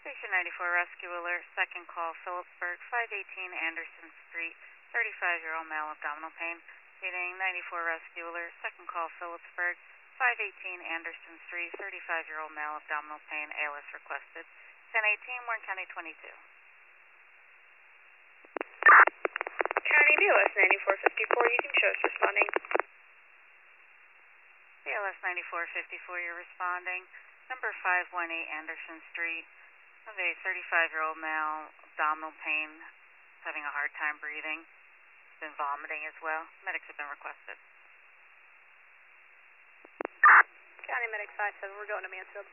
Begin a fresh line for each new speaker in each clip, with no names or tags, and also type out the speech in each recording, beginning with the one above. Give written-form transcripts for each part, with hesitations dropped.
Station 94 Rescue Alert, second call, Phillipsburg, 518 Anderson Street, 35-year-old male, abdominal pain. Reading 94 Rescue Alert, second call, Phillipsburg, 518 Anderson Street, 35-year-old male, abdominal pain, ALS requested. 1018, Warren County 22.
County BLS 9454, you can show us responding.
BLS 9454, you're responding. Number 518 Anderson Street. Of a 35-year-old male, abdominal pain, having a hard time breathing, been vomiting as well. Medics have been requested.
County Medic 57, we're going to Mansfield.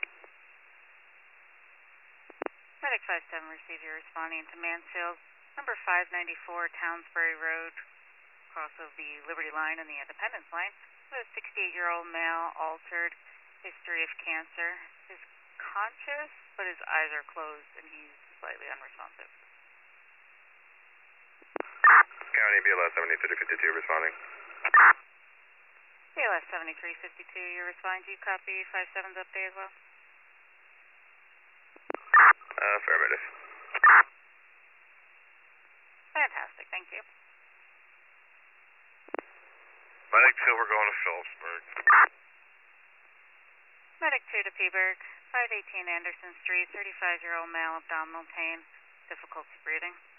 Medic 57, receive you responding to Mansfield. Number 594 Townsbury Road, cross of the Liberty Line and the Independence Line. With a 68-year-old male, altered, history of cancer. Is conscious, but his eyes are closed and he's slightly unresponsive.
County BLS 7352 responding.
BLS 7352, you're responding. Do you copy 57's update as well?
Affirmative.
Fantastic, thank you.
Medic 2, we're going to Phillipsburg.
Medic 2 to Peaburg, 518 Anderson Street, 35-year-old male, abdominal pain, difficulty breathing.